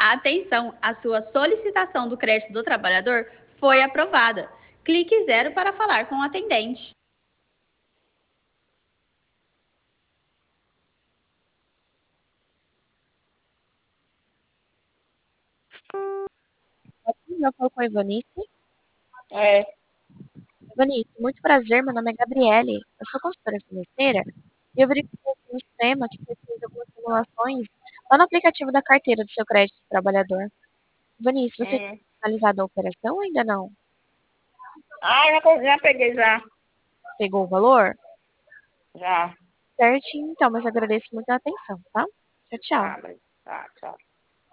Atenção, a sua solicitação do crédito do trabalhador foi aprovada. Clique 0 para falar com o atendente. Já falou com a Ivanice? É, Ivanice, muito prazer, meu nome é Gabriele, eu sou consultora financeira e eu verifiquei aqui no sistema que você fez algumas simulações lá no aplicativo da carteira do seu crédito do trabalhador. Ivanice, você tem hum. finalizado a operação ou ainda não? Já peguei já. Pegou o valor? Já. Certinho, então, mas agradeço muito a atenção, tá? Tchau, tchau. Tá, tchau.